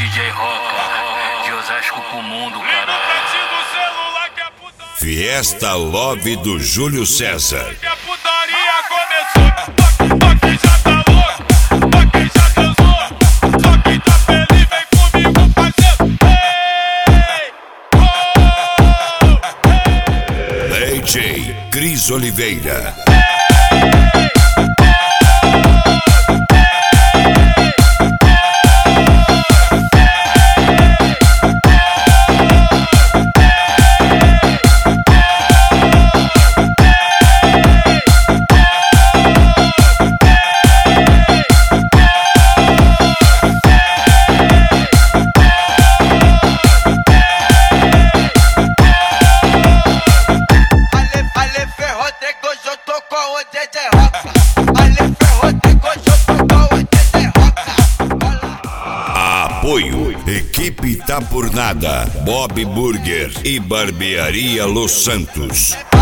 DJ Roca, de Osasco pro mundo, cara. Fiesta Love do Júlio César. Que a putaria começou. Toque já tá louco, toque já dançou. Só quem tá feliz vem comigo fazer. Hey, DJ Cris Oliveira. Apoio Equipe Tá Por Nada, Bob Burger e Barbearia Los Santos.